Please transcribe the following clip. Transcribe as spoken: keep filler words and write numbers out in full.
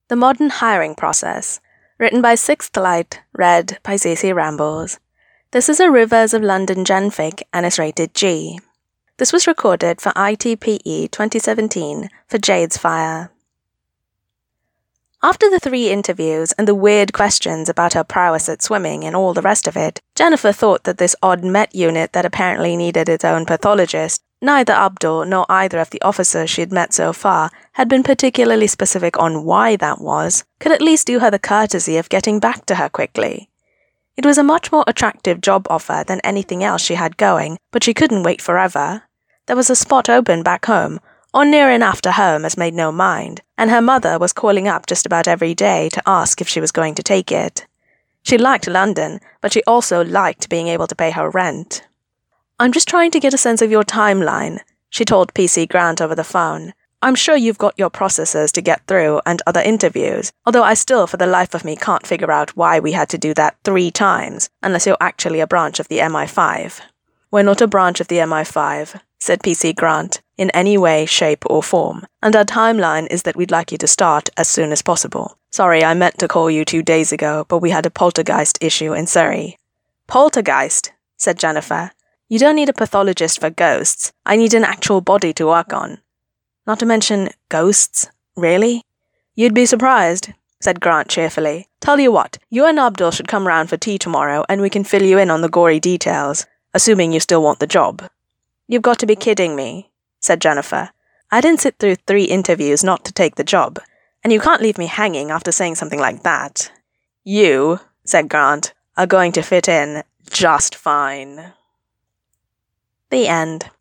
The Modern Hiring Process, written by Sixth Light, read by Cece Rambles. This is a Rivers of London genfic and is rated G. This was recorded for I T P E twenty seventeen for Jade's Fire. After the three interviews and the weird questions about her prowess at swimming and all the rest of it, Jennifer thought that this odd Met unit that apparently needed its own pathologist, neither Abdul nor either of the officers she had met so far had been particularly specific on why that was, could at least do her the courtesy of getting back to her quickly. It was a much more attractive job offer than anything else she had going, but she couldn't wait forever. There was a spot open back home, or near enough to home as made no mind, and her mother was calling up just about every day to ask if she was going to take it. She liked London, but she also liked being able to pay her rent. "I'm just trying to get a sense of your timeline," she told P C Grant over the phone. "I'm sure you've got your processes to get through and other interviews, although I still for the life of me can't figure out why we had to do that three times, unless you're actually a branch of the M I five. "We're not a branch of the M I five, said P C Grant, in any way, shape, or form, and our timeline is that we'd like you to start as soon as possible. Sorry, I meant to call you two days ago, but we had a poltergeist issue in Surrey." "Poltergeist?" said Jennifer. "You don't need a pathologist for ghosts. I need an actual body to work on." "Not to mention ghosts? Really?" "You'd be surprised," said Grant cheerfully. "Tell you what, you and Abdul should come round for tea tomorrow and we can fill you in on the gory details, assuming you still want the job." "You've got to be kidding me," said Jennifer. "I didn't sit through three interviews not to take the job, and you can't leave me hanging after saying something like that." "You," said Grant, "are going to fit in just fine." The end.